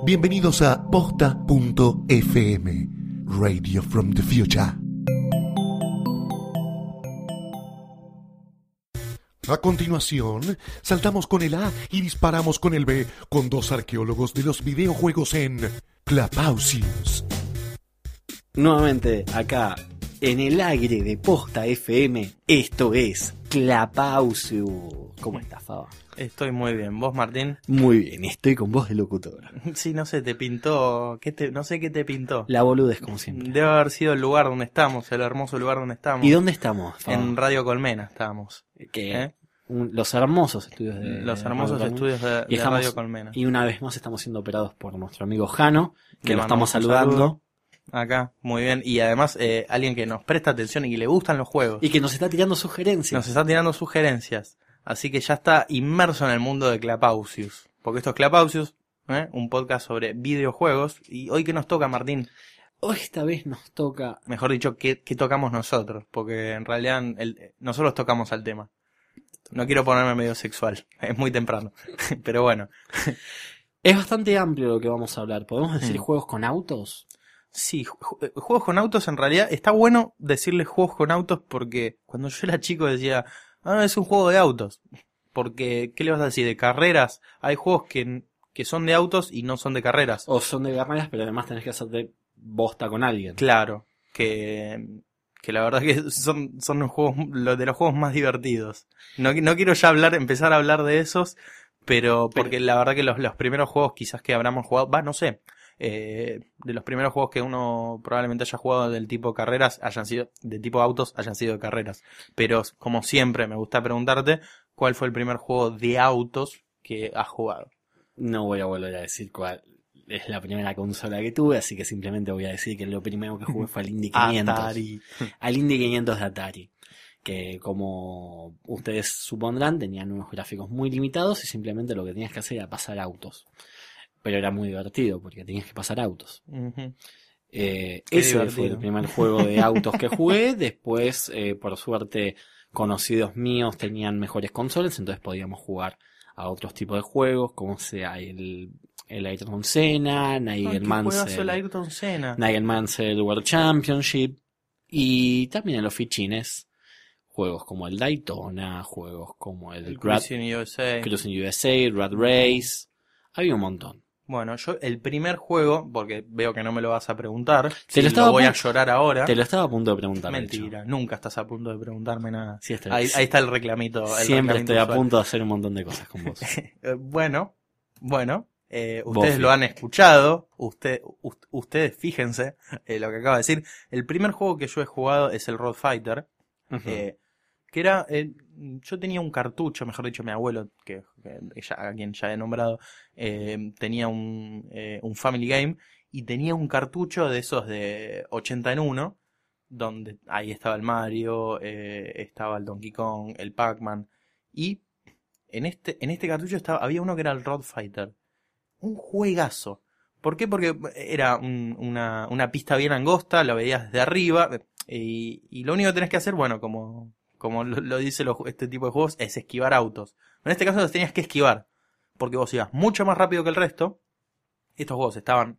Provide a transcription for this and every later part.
Bienvenidos a Posta.fm, Radio from the Future. A continuación, saltamos con el A y disparamos con el B, con dos arqueólogos de los videojuegos en Clapausius. Nuevamente acá en el aire de Posta FM, esto es Clapausius. ¿Cómo estás, Faba? Estoy muy bien. ¿Vos, Martín? Muy bien, estoy con voz de locutor. Sí, no sé, te pintó... no sé qué te pintó. La boludez, como siempre. Debe haber sido el lugar donde estamos, el hermoso lugar donde estamos. ¿Y dónde estamos, Faba? En Radio Colmena estábamos. Los hermosos estudios de Los hermosos Radio estudios de Radio Colmena. Y una vez más estamos siendo operados por nuestro amigo Jano, que Le lo estamos mandamos un saludando. saludo. Acá, muy bien. Y además, alguien que nos presta atención y que le gustan los juegos. Y que nos está tirando sugerencias. Nos está tirando sugerencias. Así que ya está inmerso en el mundo de Clapausius. Porque esto es Clapausius, un podcast sobre videojuegos. Y hoy, ¿qué nos toca, Martín? Hoy esta vez nos toca... Mejor dicho, ¿qué tocamos nosotros? Porque en realidad nosotros tocamos al tema. No quiero ponerme medio sexual, es muy temprano. Pero bueno. Es bastante amplio lo que vamos a hablar. ¿Podemos decir juegos con autos? Sí, juegos con autos en realidad. Está bueno decirle juegos con autos porque cuando yo era chico decía, es un juego de autos. Porque, ¿qué le vas a decir? De carreras. Hay juegos que son de autos y no son de carreras. O son de carreras, pero además tenés que hacerte bosta con alguien. Claro, que la verdad que son los juegos, de los juegos más divertidos. No quiero ya empezar a hablar de esos, pero porque la verdad que los primeros juegos quizás que habramos jugado, no sé, de los primeros juegos que uno probablemente haya jugado del tipo carreras, hayan sido, de tipo autos, hayan sido de carreras. Pero como siempre me gusta preguntarte, ¿cuál fue el primer juego de autos que has jugado? No voy a volver a decir cuál es la primera consola que tuve, así que simplemente voy a decir que lo primero que jugué fue al Indy 500. Atari. Al Indy 500 de Atari. Que como ustedes supondrán, tenían unos gráficos muy limitados y simplemente lo que tenías que hacer era pasar autos. Pero era muy divertido porque tenías que pasar autos. Uh-huh. Ese fue el primer juego de autos que jugué. Después, por suerte, conocidos míos tenían mejores consolas, entonces podíamos jugar a otros tipos de juegos, como sea el Ayrton Senna, Nigel Mansell World Championship, y también los fichines, juegos como el Daytona, juegos como el Cruising USA, Rad Race, había un montón. Bueno, yo el primer juego, porque veo que no me lo vas a preguntar, lo voy a llorar ahora. Te lo estaba a punto de preguntar. Mentira, nunca estás a punto de preguntarme nada. Sí, ahí está el reclamito. Siempre estoy a punto de hacer un montón de cosas con vos. Bueno, ustedes lo han escuchado, ustedes fíjense lo que acabo de decir. El primer juego que yo he jugado es el Road Fighter, que era... yo tenía un cartucho, mejor dicho, mi abuelo, a quien ya he nombrado, tenía un Family Game y tenía un cartucho de esos de 80 en 1, donde ahí estaba el Mario, estaba el Donkey Kong, el Pac-Man, y en este cartucho había uno que era el Road Fighter. Un juegazo. ¿Por qué? Porque era una pista bien angosta, lo veías desde arriba, y lo único que tenés que hacer, bueno, como lo dice este tipo de juegos, es esquivar autos. En este caso los tenías que esquivar, porque vos ibas mucho más rápido que el resto. Estos juegos estaban,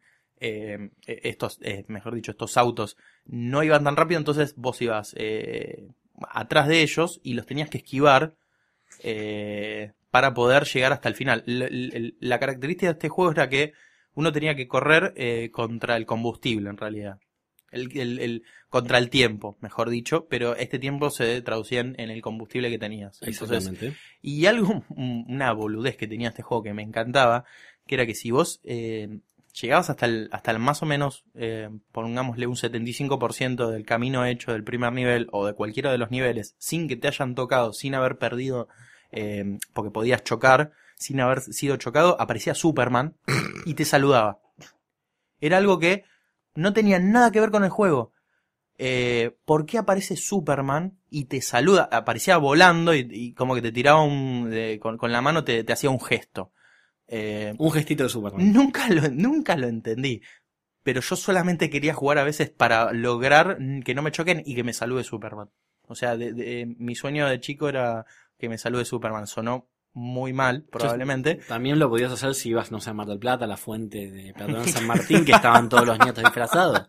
estos autos no iban tan rápido, entonces vos ibas atrás de ellos y los tenías que esquivar para poder llegar hasta el final. La característica de este juego era que uno tenía que correr contra el combustible, en realidad. Contra el tiempo, mejor dicho, pero este tiempo se traducía en el combustible que tenías. Exactamente. Entonces, y una boludez que tenía este juego que me encantaba, que era que si vos llegabas hasta el más o menos, pongámosle un 75% del camino hecho del primer nivel o de cualquiera de los niveles, sin que te hayan tocado, sin haber perdido, porque podías chocar, sin haber sido chocado, aparecía Superman y te saludaba. Era algo que no tenía nada que ver con el juego. ¿Por qué aparece Superman y te saluda? Aparecía volando y como que te tiraba con la mano te hacía un gesto. Un gestito de Superman. Nunca lo entendí. Pero yo solamente quería jugar a veces para lograr que no me choquen y que me salude Superman. O sea, mi sueño de chico era que me salude Superman. Sonó muy mal, probablemente. También lo podías hacer si ibas, no sé, a Mar del Plata, a la fuente de Peatonal San Martín, que estaban todos los nietos disfrazados.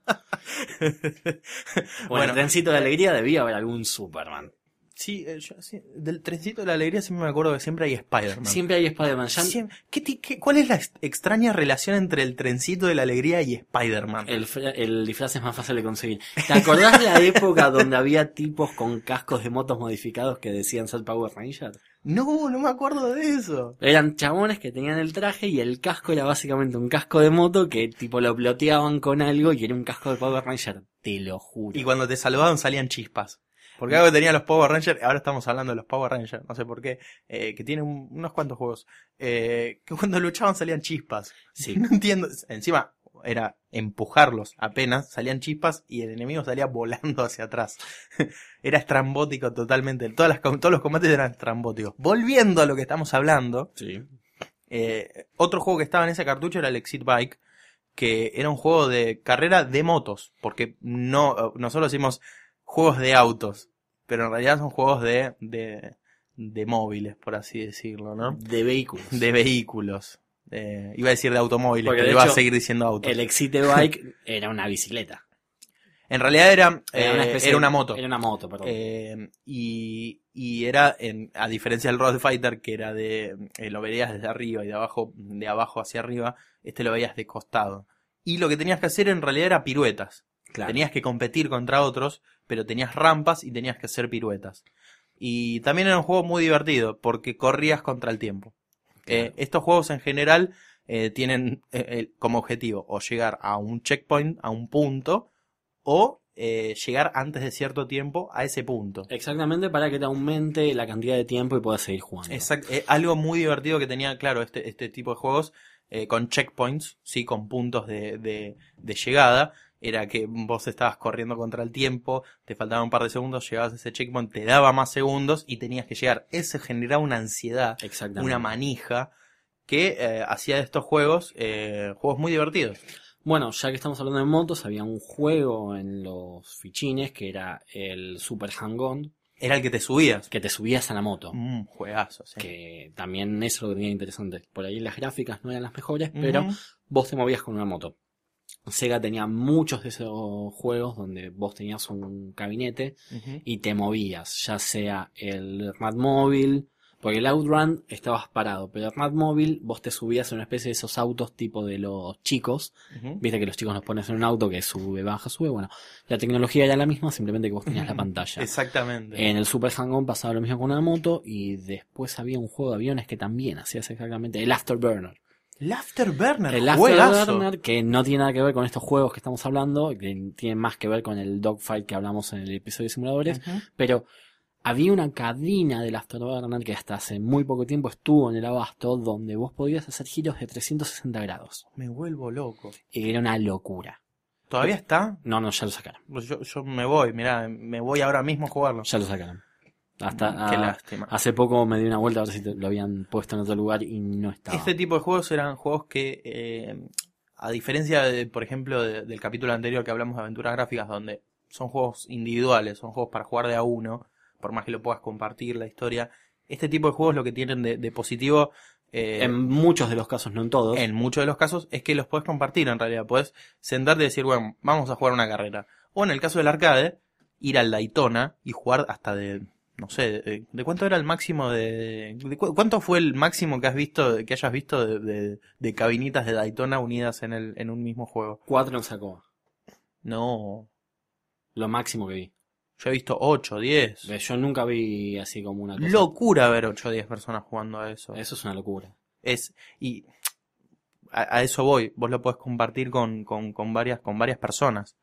Bueno, el trencito de alegría debía haber algún Superman. Sí, del trencito de la alegría siempre me acuerdo que siempre hay Spider-Man. Siempre hay Spider-Man. ¿Cuál es la extraña relación entre el trencito de la alegría y Spider-Man? El disfraz es más fácil de conseguir. ¿Te acordás de la época donde había tipos con cascos de motos modificados que decían ser Power Rangers? No me acuerdo de eso. Eran chabones que tenían el traje y el casco era básicamente un casco de moto que tipo lo ploteaban con algo y era un casco de Power Ranger. Te lo juro. Y cuando te saludaban salían chispas. Porque algo que tenían los Power Rangers, ahora estamos hablando de los Power Rangers, no sé por qué, que tienen unos cuantos juegos, que cuando luchaban salían chispas. Sí. No entiendo, encima era empujarlos apenas, salían chispas y el enemigo salía volando hacia atrás. Era estrambótico totalmente, todos los combates eran estrambóticos. Volviendo a lo que estamos hablando, Sí. Otro juego que estaba en ese cartucho era el Exit Bike, que era un juego de carrera de motos, porque nosotros decimos juegos de autos, pero en realidad son juegos de móviles, por así decirlo, ¿no? De vehículos. De vehículos. Iba a decir de automóviles, porque pero de iba hecho, a seguir diciendo autos. El Exit Bike era una bicicleta. En realidad era una moto. Era una moto, perdón. Y era, a diferencia del Road Fighter, que era lo veías desde arriba y de abajo hacia arriba, lo veías de costado. Y lo que tenías que hacer en realidad era piruetas. Claro. Tenías que competir contra otros, pero tenías rampas y tenías que hacer piruetas. Y también era un juego muy divertido, porque corrías contra el tiempo. Claro. Estos juegos en general tienen como objetivo o llegar a un checkpoint, a un punto, o llegar antes de cierto tiempo a ese punto. Exactamente, para que te aumente la cantidad de tiempo y puedas seguir jugando. Exacto. Algo muy divertido que tenía, claro, este tipo de juegos, con checkpoints, sí, con puntos de llegada, era que vos estabas corriendo contra el tiempo, te faltaba un par de segundos, llegabas a ese checkpoint, te daba más segundos y tenías que llegar. Eso generaba una ansiedad, una manija, que hacía de estos juegos muy divertidos. Bueno, ya que estamos hablando de motos, había un juego en los fichines que era el Super Hang-On. Era el que te subías. Que te subías a la moto. Juegazo, sí. Que también eso es lo que tenía interesante. Por ahí las gráficas no eran las mejores, pero vos te movías con una moto. Sega tenía muchos de esos juegos donde vos tenías un gabinete y te movías, ya sea el Ratmobile, porque el Outrun estabas parado, pero el Ratmobile vos te subías en una especie de esos autos tipo de los chicos, viste que los chicos nos pones en un auto que sube, baja, sube, bueno, la tecnología era la misma, simplemente que vos tenías la pantalla. Exactamente. En el Super Hang-On pasaba lo mismo con una moto y después había un juego de aviones que también hacías exactamente, el Afterburner. El Afterburner, el Afterburner, que no tiene nada que ver con estos juegos que estamos hablando, que tiene más que ver con el Dogfight que hablamos en el episodio de simuladores, pero había una cadena del Afterburner que hasta hace muy poco tiempo estuvo en el abasto, donde vos podías hacer giros de 360 grados. Me vuelvo loco. Era una locura. ¿Todavía está? No, ya lo sacaron. Pues yo me voy, mirá, me voy ahora mismo a jugarlo. Ya lo sacaron. Qué lástima. Hace poco me di una vuelta a ver si lo habían puesto en otro lugar y no estaba. Este tipo de juegos eran juegos que, a diferencia de, por ejemplo, del capítulo anterior que hablamos de aventuras gráficas, donde son juegos individuales, son juegos para jugar de a uno, por más que lo puedas compartir la historia, este tipo de juegos lo que tienen de positivo, en muchos de los casos, no en todos, en muchos de los casos, es que los puedes compartir en realidad. Puedes sentarte y decir, bueno, vamos a jugar una carrera. O en el caso del arcade, ir al Daytona y jugar hasta no sé, ¿de cuánto era el máximo cuánto fue el máximo que hayas visto de cabinitas de Daytona unidas en un mismo juego? 4 en Sacoa. No. Lo máximo que vi. Yo he visto 8, 10. Yo nunca vi así como una cosa. Locura ver 8 o 10 personas jugando a eso. Eso es una locura. Y a eso voy. Vos lo podés compartir con varias personas.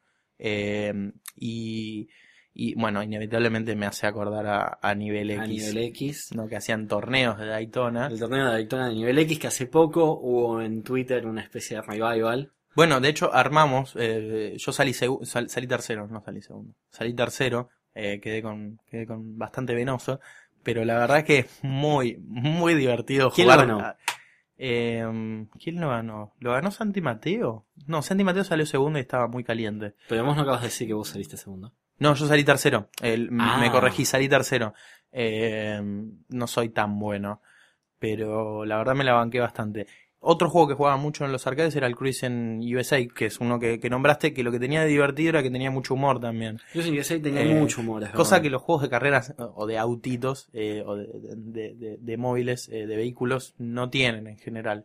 Y bueno, inevitablemente me hace acordar a Nivel X. A Nivel X. ¿No? Que hacían torneos de Daytona. El torneo de Daytona de Nivel X, que hace poco hubo en Twitter una especie de revival. Bueno, de hecho armamos, yo salí tercero, no salí segundo. Salí tercero, quedé con bastante venoso, pero la verdad es que es muy, muy divertido jugar. ¿Quién lo ganó? ¿Quién lo ganó? ¿Lo ganó Santi Mateo? No, Santi Mateo salió segundo y estaba muy caliente. Pero vos no acabas de decir que vos saliste segundo. No, yo salí tercero. Me corregí, salí tercero. No soy tan bueno. pero la verdad me la banqué bastante. Otro juego que jugaba mucho en los arcades era el Cruis'n USA, que es uno que nombraste, que lo que tenía de divertido era que tenía mucho humor también. Cruis'n USA tenía mucho humor, es cosa verdad. que los juegos de carreras o de autitos o de móviles, de vehículos, no tienen en general.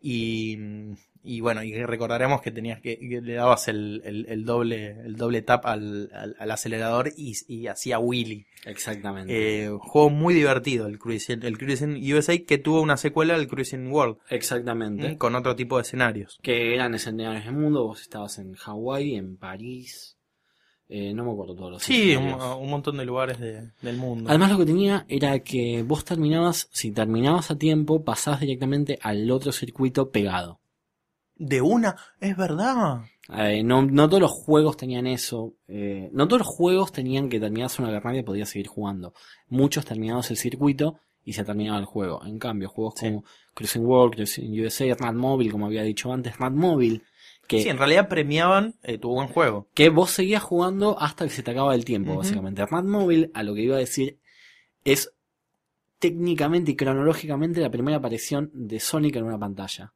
Y bueno, y recordaremos que tenías que le dabas el doble tap al acelerador y hacía wheelie. Exactamente. Juego muy divertido el Cruis'n USA, que tuvo una secuela, el Cruis'n World. Exactamente. Con otro tipo de escenarios. Que eran escenarios del mundo, vos estabas en Hawái, en París, no me acuerdo todos los escenarios. Un montón de lugares del mundo. Además lo que tenía era que vos si terminabas a tiempo, pasabas directamente al otro circuito pegado. ¿De una? Es verdad. No todos los juegos tenían eso. No todos los juegos tenían que terminarse una carrera y podías seguir jugando. Muchos terminabas el circuito y se terminaba el juego. En cambio, juegos como Cruis'n World, Cruis'n USA, Radmobile, como había dicho antes, Radmobile, que en realidad premiaban tu buen juego. Que vos seguías jugando hasta que se te acababa el tiempo, básicamente. Radmobile, a lo que iba a decir, es técnicamente y cronológicamente la primera aparición de Sonic en una pantalla.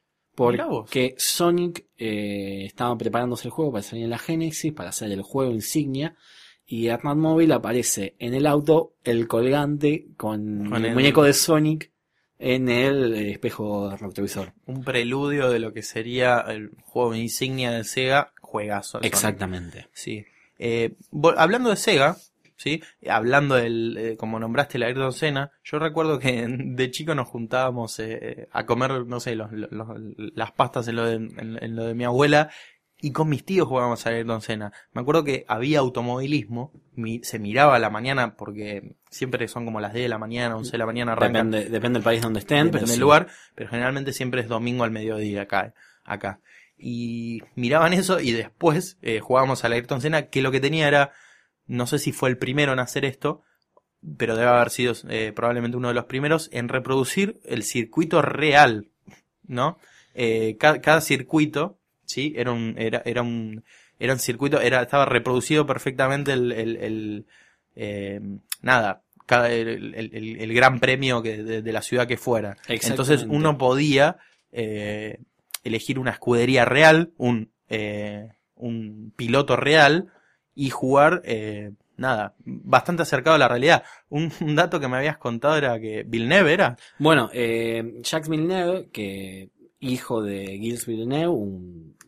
Porque Sonic estaba preparándose el juego para salir en la Genesis, para hacer el juego insignia, y en Radmobile aparece en el auto el colgante con el muñeco de Sonic en el espejo retrovisor. Un preludio de lo que sería el juego insignia de Sega, juegazo. Exactamente. Sí. Hablando de Sega, ¿sí? Hablando como nombraste la Ayrton Senna, yo recuerdo que de chico nos juntábamos a comer, no sé, las pastas en lo de mi abuela, y con mis tíos jugábamos a Ayrton Senna. Me acuerdo que había automovilismo, se miraba a la mañana, porque siempre son como las 10 de la mañana, 11 de la mañana arrancan. Depende del país donde estén, depende del lugar, pero generalmente siempre es domingo al mediodía acá. Y miraban eso y después jugábamos a la Ayrton Senna, que lo que tenía era, no sé si fue el primero en hacer esto, pero debe haber sido probablemente uno de los primeros en reproducir el circuito real, ¿no? Cada circuito, ¿sí? Era un circuito, estaba reproducido perfectamente el gran premio de la ciudad que fuera. Entonces uno podía elegir una escudería real, un piloto real, y jugar, bastante acercado a la realidad. Un dato que me habías contado era que Villeneuve era. Bueno, Jacques Villeneuve, que hijo de Gilles Villeneuve, un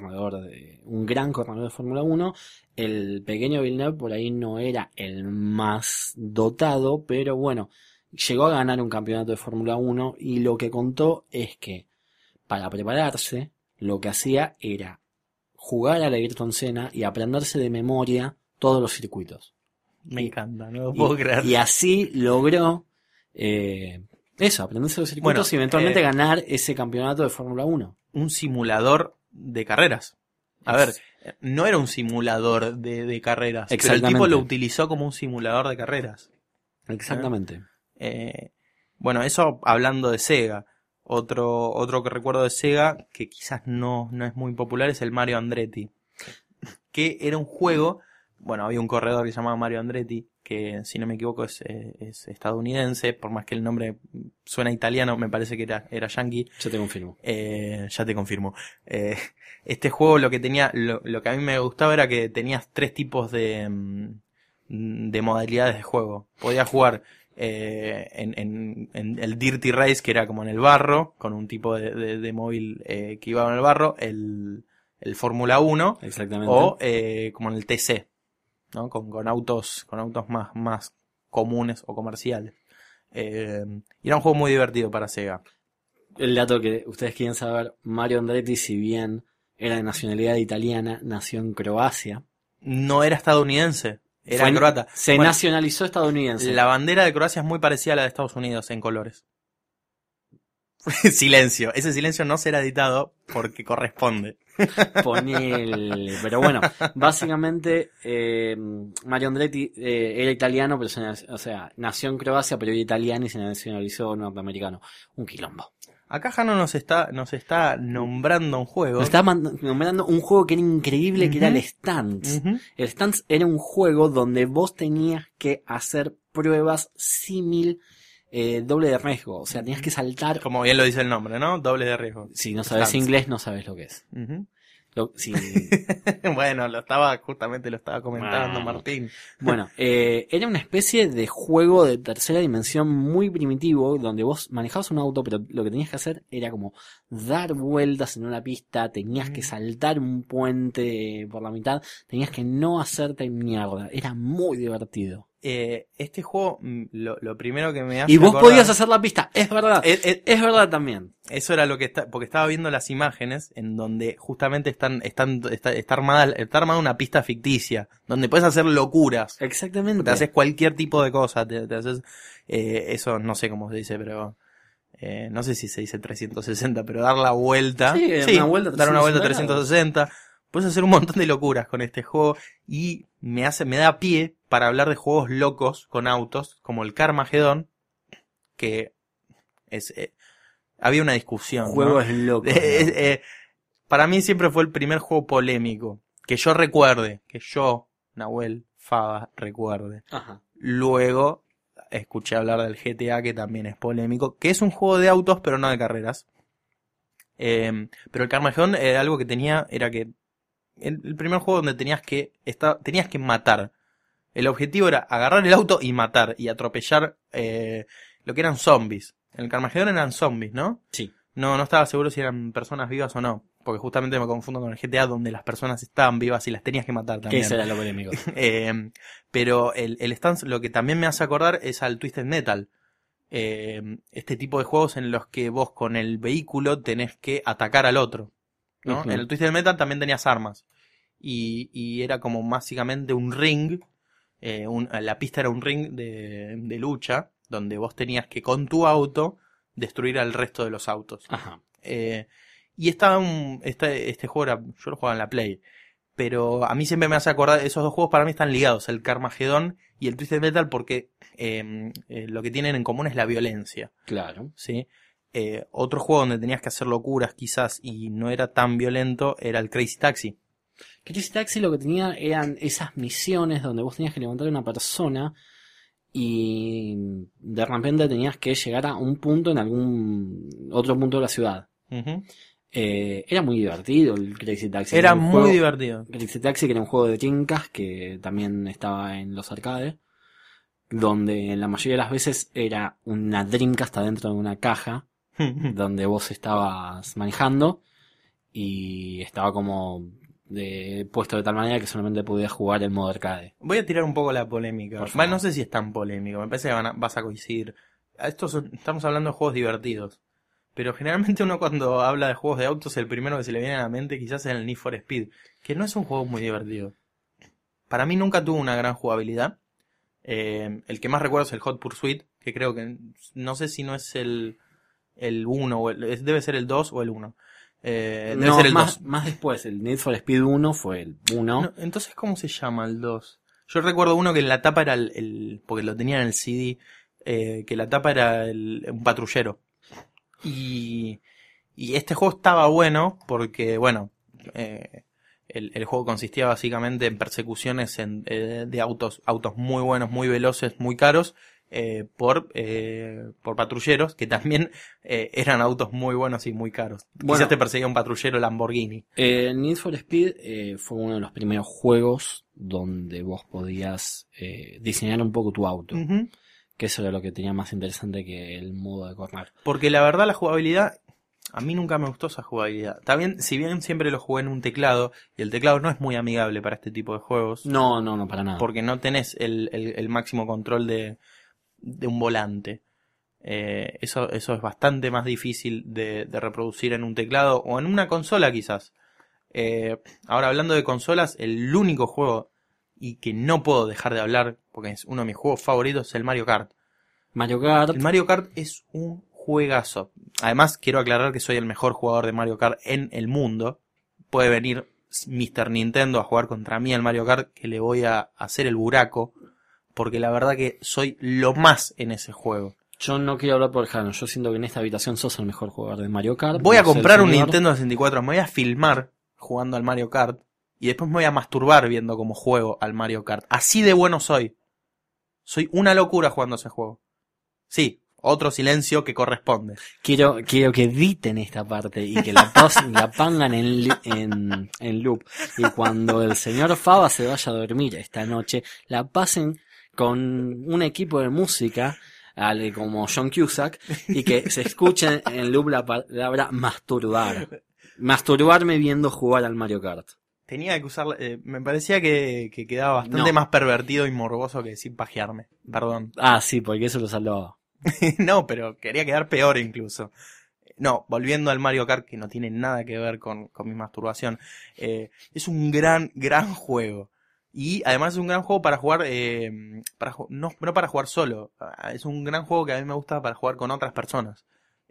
gran corredor de Fórmula 1, el pequeño Villeneuve por ahí no era el más dotado, pero bueno, llegó a ganar un campeonato de Fórmula 1, y lo que contó es que para prepararse, lo que hacía era jugar a la Ayrton Senna y aprenderse de memoria todos los circuitos. Me encanta, no lo puedo creer. Y así logró aprenderse los circuitos y eventualmente ganar ese campeonato de Fórmula 1. Un simulador de carreras. A ver, no era un simulador de carreras, pero el tipo lo utilizó como un simulador de carreras. Exactamente. Bueno, eso hablando de Sega. Otro que recuerdo de Sega, que quizás no es muy popular, es el Mario Andretti. Que era un juego, bueno, había un corredor que se llamaba Mario Andretti, que si no me equivoco es estadounidense, por más que el nombre suena italiano, me parece que era yankee. Ya te confirmo. Ya te confirmo. Este juego lo que tenía, lo que a mí me gustaba era que tenías 3 tipos de modalidades de juego. Podías jugar en el Dirty Race, que era como en el barro, con un tipo de móvil que iba en el barro, el Fórmula 1, exactamente, o como en el TC, ¿no? Con autos más comunes o comerciales. Y era un juego muy divertido para Sega. El dato que ustedes quieren saber: Mario Andretti, si bien era de nacionalidad italiana, nació en Croacia. No era estadounidense. Era croata. Se nacionalizó estadounidense. La bandera de Croacia es muy parecida a la de Estados Unidos en colores. Silencio. Ese silencio no será editado porque corresponde. Pero bueno, básicamente Mario Andretti era italiano, pero nació en Croacia, pero era italiano y se nacionalizó norteamericano. Un quilombo. Acá Jano nos está nombrando un juego. Nos está nombrando un juego que era increíble, que era el Stunts. El Stunts era un juego donde vos tenías que hacer pruebas símil doble de riesgo. O sea, tenías que saltar. Como bien lo dice el nombre, ¿no? Doble de riesgo. Si no sabes inglés, no sabes lo que es. Si... Bueno, lo estaba comentando Martín. Bueno, era una especie de juego de tercera dimensión muy primitivo, donde vos manejabas un auto, pero lo que tenías que hacer era como dar vueltas en una pista, tenías que saltar un puente por la mitad, tenías que no hacerte mierda. Era muy divertido. Este juego, lo primero que me hace y vos acordar, podías hacer la pista, es verdad, es verdad también. Eso era lo que porque estaba viendo las imágenes en donde justamente está armada una pista ficticia, donde puedes hacer locuras. Exactamente. Te haces cualquier tipo de cosa, te haces, eso no sé cómo se dice, pero no sé si se dice 360, pero dar la vuelta. Sí, dar una vuelta 360. Puedes hacer un montón de locuras con este juego y me da pie para hablar de juegos locos con autos, como el Carmageddon, que es había una discusión. Juegos locos. Para mí siempre fue el primer juego polémico que yo recuerde, que yo, Nahuel Fava, recuerde. Ajá. Luego escuché hablar del GTA, que también es polémico, que es un juego de autos pero no de carreras. Pero el Carmageddon algo que tenía era que el primer juego donde tenías que matar. El objetivo era agarrar el auto y matar y atropellar lo que eran zombies. En el Carmageddon eran zombies, ¿no? Sí. No estaba seguro si eran personas vivas o no, porque justamente me confundo con el GTA, donde las personas estaban vivas y las tenías que matar también. Eso era lo polémico. Pero el stance, lo que también me hace acordar es al Twisted Metal. Este tipo de juegos en los que vos con el vehículo tenés que atacar al otro, ¿no? En el Twisted Metal también tenías armas. Y era como básicamente un ring. La pista era un ring de lucha, donde vos tenías que con tu auto destruir al resto de los autos. Ajá. Y este juego yo lo jugaba en la Play, pero a mí siempre me hace acordar, esos dos juegos para mí están ligados, el Carmageddon y el Twisted Metal, porque lo que tienen en común es la violencia. Claro. ¿Sí? Otro juego donde tenías que hacer locuras quizás y no era tan violento era el Crazy Taxi. Crazy Taxi lo que tenía eran esas misiones donde vos tenías que levantar a una persona y de repente tenías que llegar a un punto en algún otro punto de la ciudad. Uh-huh. Era muy divertido el Crazy Taxi. Era muy divertido. Crazy Taxi, que era un juego de Dreamcast que también estaba en los arcades, donde la mayoría de las veces era una Dreamcast adentro de una caja donde vos estabas manejando y estaba como puesto de tal manera que solamente podías jugar en modo arcade. Voy a tirar un poco la polémica. No sé si es tan polémico, me parece que vas a coincidir. Estamos hablando de juegos divertidos, pero generalmente uno cuando habla de juegos de autos, el primero que se le viene a la mente quizás es el Need for Speed, que no es un juego muy divertido. Para mí nunca tuvo una gran jugabilidad. El que más recuerdo es el Hot Pursuit, que creo que, no sé si no es el 1, debe ser el 2 o el 1. Debe ser el 2. Más después, el Need for Speed 1 fue el 1. No, entonces, ¿cómo se llama el 2? Yo recuerdo uno que en la tapa era porque lo tenía en el CD, que la tapa era un patrullero. Y este juego estaba bueno porque, bueno, el juego consistía básicamente en persecuciones de autos muy buenos, muy veloces, muy caros, por patrulleros que también eran autos muy buenos y muy caros. Bueno, quizás te perseguía un patrullero Lamborghini. Need for Speed fue uno de los primeros juegos donde vos podías diseñar un poco tu auto. Uh-huh. Que eso era lo que tenía más interesante que el modo de correr. Porque la verdad la jugabilidad, a mí nunca me gustó esa jugabilidad. También, si bien siempre lo jugué en un teclado, y el teclado no es muy amigable para este tipo de juegos. No, para nada. Porque no tenés el máximo control de un volante. Eso es bastante más difícil de reproducir en un teclado o en una consola quizás. Ahora, hablando de consolas, el único juego y que no puedo dejar de hablar, porque es uno de mis juegos favoritos, es el Mario Kart. El Mario Kart es un juegazo. Además, quiero aclarar que soy el mejor jugador de Mario Kart en el mundo. Puede venir Mr. Nintendo a jugar contra mí al Mario Kart, que le voy a hacer el buraco, porque la verdad que soy lo más en ese juego. Yo no quiero hablar por Jano, yo siento que en esta habitación sos el mejor jugador de Mario Kart. Voy a comprar un Nintendo 64, me voy a filmar jugando al Mario Kart y después me voy a masturbar viendo cómo juego al Mario Kart. Así de bueno soy. Soy una locura jugando ese juego. Sí, Otro silencio que corresponde. Quiero que editen esta parte y que la pasen, la pongan en loop. Y cuando el señor Fava se vaya a dormir esta noche, la pasen con un equipo de música, como John Cusack, y que se escuche en loop la palabra masturbar. Masturbarme viendo jugar al Mario Kart. Tenía que usar, me parecía que quedaba bastante más pervertido y morboso que decir pajearme. Perdón. Ah, sí, porque eso lo salvaba. No, pero quería quedar peor incluso. No, volviendo al Mario Kart, que no tiene nada que ver con mi masturbación. Es un gran juego. Y además es un gran juego para jugar, no para jugar solo. Es un gran juego que a mí me gusta para jugar con otras personas.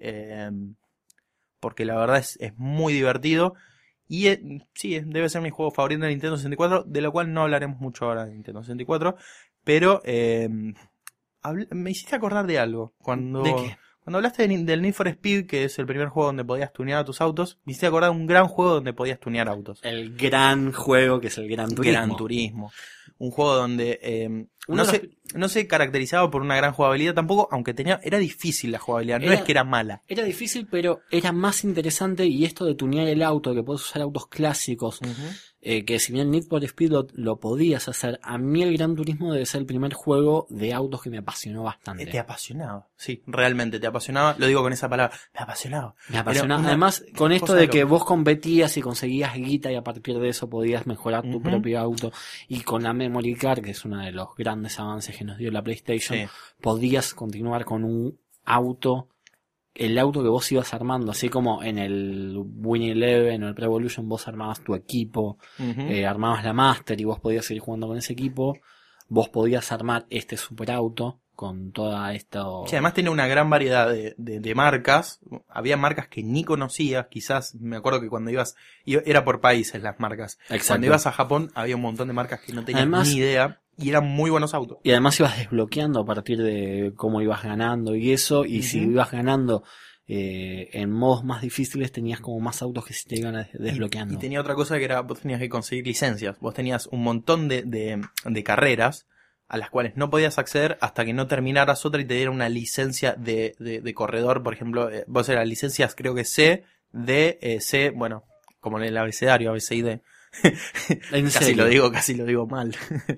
Porque la verdad es muy divertido. Y sí, debe ser mi juego favorito de Nintendo 64, de lo cual no hablaremos mucho ahora de Nintendo 64. Pero me hiciste acordar de algo. ¿De qué? Cuando hablaste del Need for Speed, que es el primer juego donde podías tunear a tus autos, me hiciste acordar de un gran juego donde podías tunear autos. El gran juego que es el Gran Turismo. Gran Turismo. Un juego donde no se caracterizaba por una gran jugabilidad tampoco, aunque era difícil la jugabilidad, no es que era mala. Era difícil, pero era más interesante, y esto de tunear el auto, que puedes usar autos clásicos, que si bien Need for Speed lo podías hacer, a mí el Gran Turismo debe ser el primer juego de autos que me apasionó bastante. Te apasionaba, sí, realmente te apasionaba, lo digo con esa palabra, me apasionaba. Además, con esto de que vos competías y conseguías guita y a partir de eso podías mejorar tu propio auto, y con la Memory Card, que es uno de los grandes avances que nos dio la PlayStation, podías continuar con un auto, el auto que vos ibas armando, así como en el Win Eleven o el Pro Evolution vos armabas tu equipo, armabas la Master y vos podías seguir jugando con ese equipo, vos podías armar este superauto con toda esto. Sí, además tenía una gran variedad de marcas, había marcas que ni conocías, quizás, me acuerdo que cuando era por países las marcas. Exacto. Cuando ibas a Japón había un montón de marcas que no tenías ni idea. Y eran muy buenos autos. Y además ibas desbloqueando a partir de cómo ibas ganando y eso. Y si ibas ganando en modos más difíciles, tenías como más autos que se te iban desbloqueando. Y tenía otra cosa que era, vos tenías que conseguir licencias. Vos tenías un montón de carreras a las cuales no podías acceder hasta que no terminaras otra y te dieran una licencia de corredor. Por ejemplo, vos eras licencias, creo que C, D, C, bueno, como en el abecedario, A, B, C y D. Casi lo digo mal.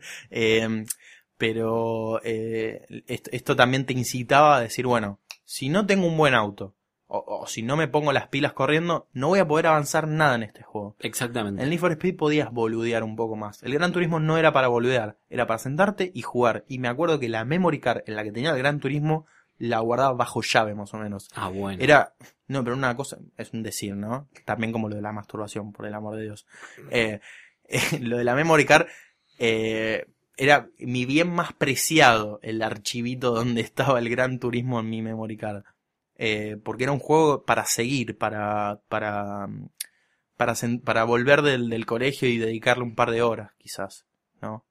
Pero esto también te incitaba a decir, bueno, si no tengo un buen auto o si no me pongo las pilas corriendo, no voy a poder avanzar nada en este juego. Exactamente. En el Need for Speed podías boludear un poco más. El Gran Turismo no era para boludear, era para sentarte y jugar. Y me acuerdo que la memory card en la que tenía el Gran Turismo la guardaba bajo llave, más o menos. Ah, bueno. No, pero una cosa, es un decir, ¿no? También como lo de la masturbación, por el amor de Dios. Lo de la memory card, era mi bien más preciado, el archivito donde estaba el Gran Turismo en mi memory card. Porque era un juego para seguir, para volver del colegio y dedicarle un par de horas, quizás, ¿no?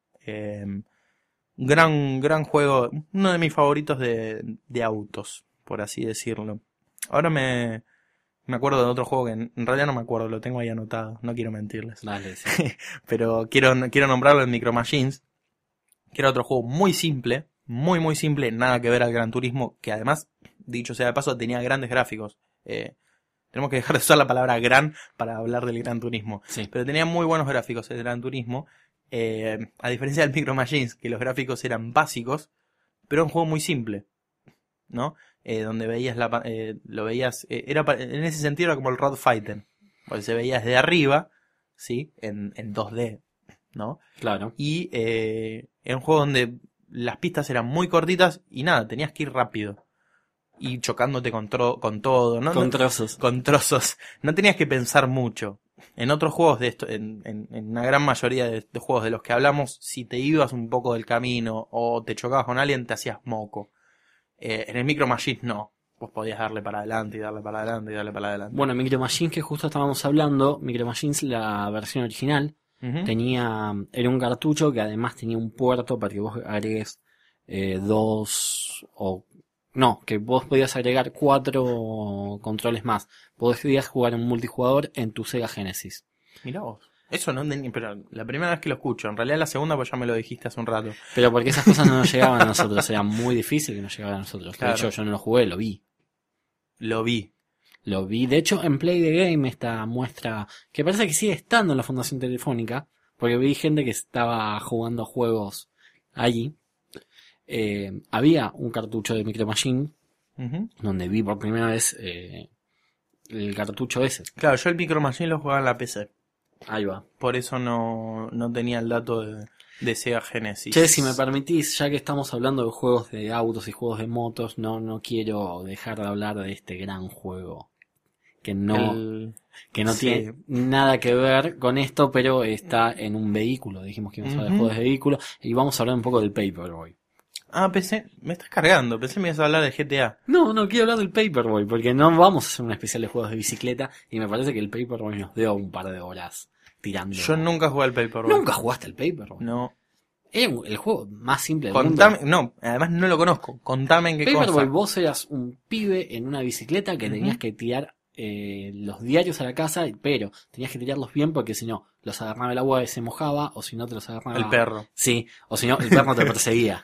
Gran juego, uno de mis favoritos de autos, por así decirlo. Ahora me acuerdo de otro juego que en realidad no me acuerdo, lo tengo ahí anotado, no quiero mentirles. Dale, sí. Pero quiero nombrarlo en Micro Machines, que era otro juego muy simple, muy simple, nada que ver al Gran Turismo, que además, dicho sea de paso, tenía grandes gráficos. Tenemos que dejar de usar la palabra gran para hablar del Gran Turismo. Sí. Pero tenía muy buenos gráficos el Gran Turismo. A diferencia del Micro Machines, que los gráficos eran básicos, pero era un juego muy simple, ¿no? Donde veías lo veías, en ese sentido era como el Road Fighter, porque se veía desde arriba, ¿sí? En 2D, ¿no? Claro. Y era un juego donde las pistas eran muy cortitas y nada, tenías que ir rápido. Y chocándote con todo, ¿no? Con trozos. Con trozos. No tenías que pensar mucho. En otros juegos de esto, en una gran mayoría de juegos de los que hablamos, si te ibas un poco del camino o te chocabas con alguien, te hacías moco. En el Micro Machines no. Vos podías darle para adelante y darle para adelante y darle para adelante. Bueno, Micro Machines, que justo estábamos hablando, Micro Machines, la versión original, era un cartucho que además tenía un puerto para que vos agregues que vos podías agregar 4 controles más. Podías jugar en multijugador en tu Sega Genesis. Mirá vos. Eso no entendí, pero la primera vez que lo escucho. En realidad la segunda pues ya me lo dijiste hace un rato. Pero porque esas cosas no nos llegaban a nosotros. Era muy difícil que nos llegaran a nosotros. Claro. De hecho, yo no lo jugué, lo vi. Lo vi. De hecho, en Play the Game, esta muestra, que parece que sigue estando en la Fundación Telefónica, porque vi gente que estaba jugando juegos allí. Había un cartucho de Micro Machine, donde vi por primera vez el cartucho ese. Claro, yo el Micro Machine lo jugaba en la PC. Ahí va. Por eso no tenía el dato de Sega Genesis. Che, si me permitís, ya que estamos hablando de juegos de autos y juegos de motos, no quiero dejar de hablar de este gran juego. Que no tiene nada que ver con esto, pero está en un vehículo. Dijimos que íbamos a hablar de juegos de vehículos y vamos a hablar un poco del Paperboy. Ah, me estás cargando, pensé que me ibas a hablar de GTA. No, quiero hablar del Paperboy, porque no vamos a hacer una especial de juegos de bicicleta y me parece que el Paperboy nos dio un par de horas tirando. Yo nunca jugué al Paperboy. ¿Nunca jugaste al Paperboy? No. Es el juego más simple del Contame, mundo. no, además no lo conozco. Contame en qué Paperboy, cosa. vos eras un pibe en una bicicleta que tenías que tirar los diarios a la casa, pero tenías que tirarlos bien porque si no, los agarraba el agua y se mojaba, o si no te los agarraba El perro. Sí, o si no, el perro te perseguía.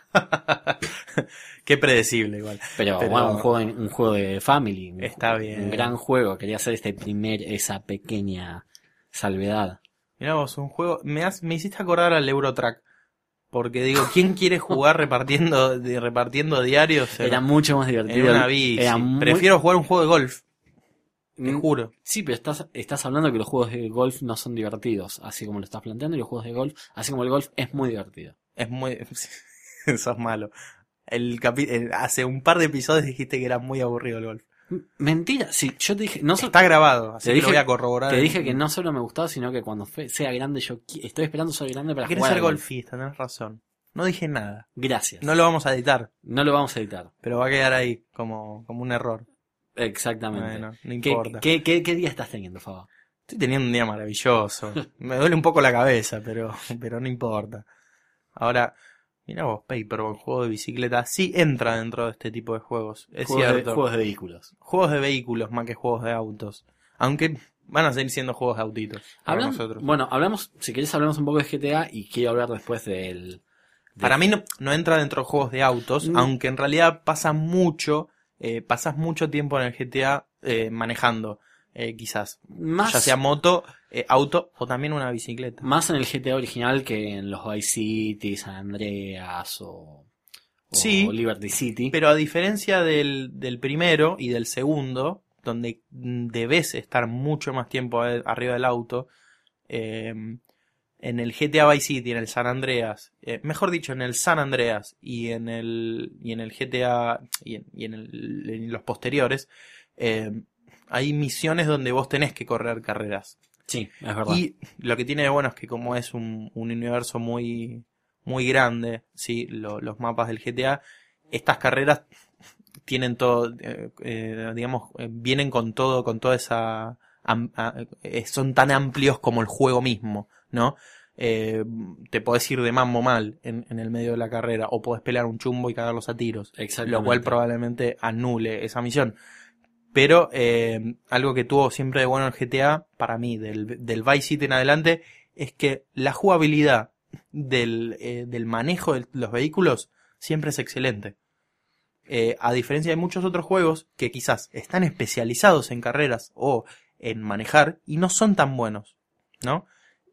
Qué predecible igual. Pero bueno, un juego de family. Está bien. Un gran juego. Quería hacer esa pequeña salvedad. Mirá vos, un juego... Me hiciste acordar al Eurotrack. Porque digo, ¿quién quiere jugar repartiendo diarios? Era mucho más divertido. En una bici. Prefiero jugar un juego de golf. Te juro. Sí, pero estás hablando que los juegos de golf no son divertidos, así como lo estás planteando, y los juegos de golf, así como el golf, es muy divertido. Es muy... Sos malo. Hace un par de episodios dijiste que era muy aburrido el golf. Mentira, sí, yo te dije... Está grabado, así que lo voy a corroborar. Te dije que no solo me gustaba, sino que cuando sea grande, yo estoy esperando ser grande para jugar. Quieres ser golfista, tenés razón. No dije nada. Gracias. No lo vamos a editar. No lo vamos a editar. Pero va a quedar ahí, como un error. Exactamente. Bueno, no importa. ¿Qué día estás teniendo, Faba? Estoy teniendo un día maravilloso. Me duele un poco la cabeza, pero no importa. Ahora, mirá vos, Paperboy, juego de bicicleta, sí entra dentro de este tipo de juegos. Es cierto. Juegos de vehículos. Juegos de vehículos más que juegos de autos. Aunque van a seguir siendo juegos de autitos para nosotros. Bueno, si querés hablamos un poco de GTA y quiero hablar después del... Para mí no entra dentro de juegos de autos, aunque en realidad pasas mucho tiempo en el GTA manejando, quizás. Más, ya sea moto, auto o también una bicicleta. Más en el GTA original que en los Vice City, San Andreas o Liberty City. Pero a diferencia del primero y del segundo, donde debes estar mucho más tiempo arriba del auto, en el GTA Vice City, en el San Andreas, mejor dicho, en el San Andreas y en el GTA y en los posteriores, hay misiones donde vos tenés que correr carreras. Sí, es verdad. Y lo que tiene de bueno es que como es un universo muy, muy grande, sí, los mapas del GTA, estas carreras tienen todo, digamos, vienen con toda esa... son tan amplios como el juego mismo, ¿no? Te podés ir de mambo mal en el medio de la carrera, o podés pelear un chumbo y cagarlos a tiros, lo cual probablemente anule esa misión. Pero algo que tuvo siempre de bueno el GTA, para mí, del Vice City en adelante, es que la jugabilidad del manejo de los vehículos siempre es excelente. A diferencia de muchos otros juegos que quizás están especializados en carreras o en manejar y no son tan buenos, ¿no?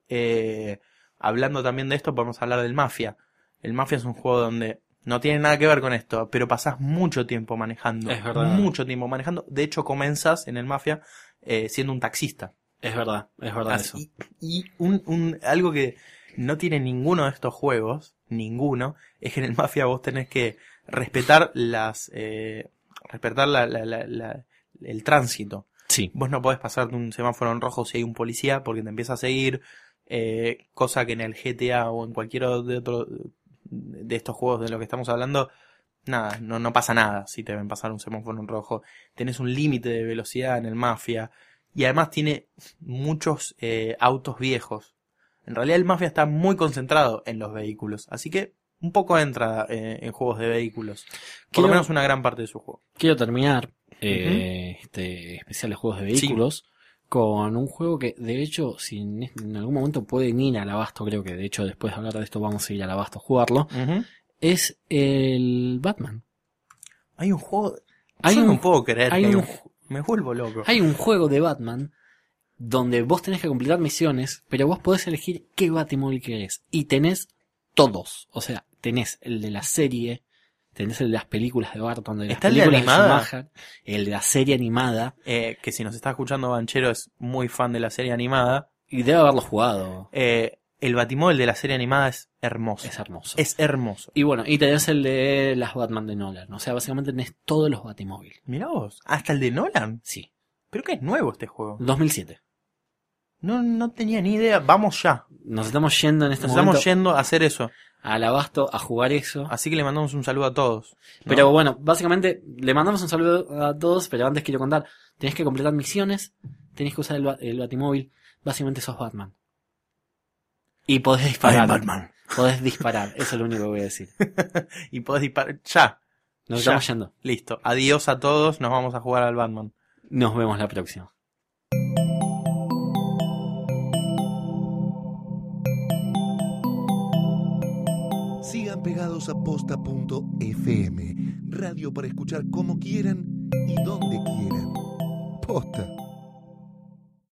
Hablando también de esto, podemos hablar del Mafia. El Mafia es un juego donde no tiene nada que ver con esto, pero pasás mucho tiempo manejando. Es verdad. Mucho tiempo manejando. De hecho, comenzás en el Mafia siendo un taxista. Es verdad eso. Y algo que no tiene ninguno de estos juegos, ninguno, es que en el Mafia vos tenés que respetar el tránsito. Sí. Vos no podés pasar de un semáforo en rojo si hay un policía porque te empieza a seguir, cosa que en el GTA o en cualquier otro de estos juegos de lo que estamos hablando, nada, no pasa nada si te ven pasar un semáforo en rojo. Tenés un límite de velocidad en el Mafia y además tiene muchos autos viejos. En realidad el Mafia está muy concentrado en los vehículos, así que un poco entra en juegos de vehículos. Por lo menos una gran parte de su juego. Quiero terminar este especial de juegos de vehículos con un juego que, de hecho, si en algún momento pueden ir al Abasto, creo que de hecho después de hablar de esto vamos a ir al Abasto a jugarlo, es el Batman. Hay un juego... no puedo creer me vuelvo loco. Hay un juego de Batman donde vos tenés que completar misiones, pero vos podés elegir qué Batimóvil querés. Y tenés todos. O sea, tenés el de la serie, tenés el de las películas de Barton, de las películas de Schumacher, el de la serie animada. Que si nos está escuchando Banchero es muy fan de la serie animada. Y debe haberlo jugado. El Batimóvil de la serie animada es hermoso. Es hermoso. Es hermoso. Y bueno, y tenés el de las Batman de Nolan. O sea, básicamente tenés todos los Batimóvil. Mirá vos, ¿hasta el de Nolan? Sí. ¿Pero qué es nuevo este juego? 2007. No tenía ni idea. Vamos ya. Nos estamos yendo en este momento. Nos estamos yendo a hacer eso. Al Abasto a jugar eso. Así que le mandamos un saludo a todos, ¿no? Pero bueno, básicamente le mandamos un saludo a todos, pero antes quiero contar, tenés que completar misiones, tenés que usar el Batimóvil, básicamente sos Batman. Y podés disparar. Batman. Podés disparar, eso es lo único que voy a decir. Y podés disparar, ya. Nos estamos yendo. Listo, adiós a todos, nos vamos a jugar al Batman. Nos vemos la próxima. Sigan pegados a posta.fm, radio para escuchar como quieran y donde quieran. Posta.